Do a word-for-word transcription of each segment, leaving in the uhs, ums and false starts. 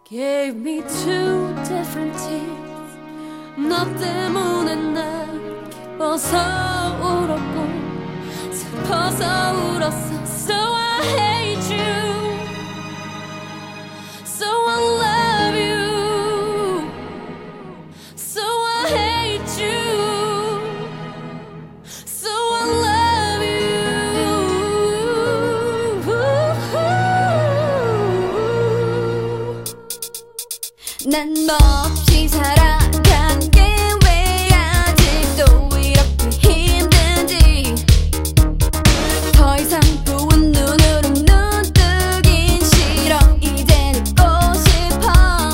Gave me two different teeth. 너 때문에 난 기뻐서 울었고 슬퍼서 울었어. So I hate you, so I love you, so I hate you, so I love you. 난 몹시 살아간 게 왜 아직도 이렇게 힘든지 더 이상 부은 눈으로 눈 뜨긴 싫어. 이젠 잊고 싶어.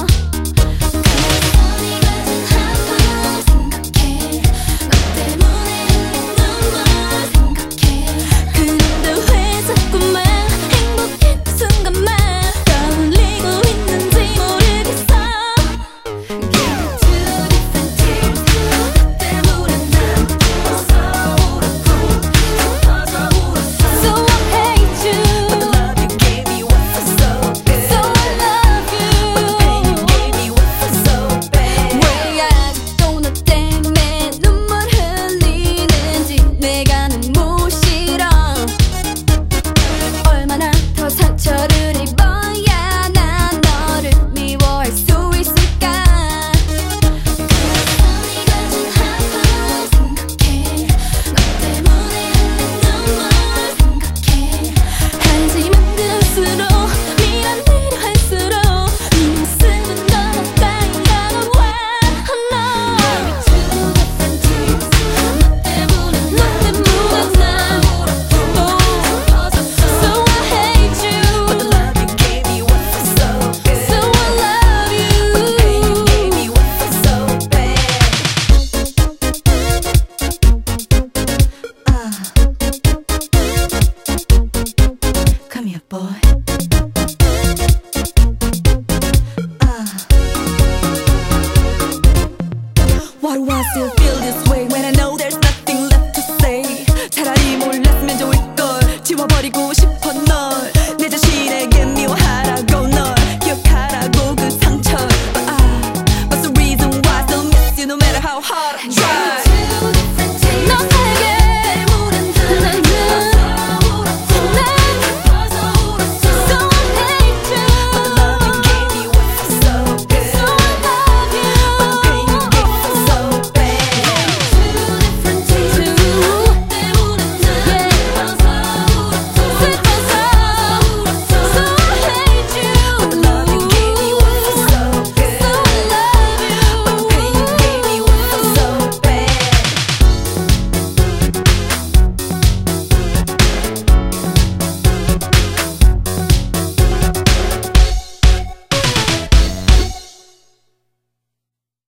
가만히 가진 하루 생각해. 너 때문에 흘린 눈물 생각해. 그런데 왜 자꾸만 행복했던 순간만 떠올리고 있는지 모르겠어. Boy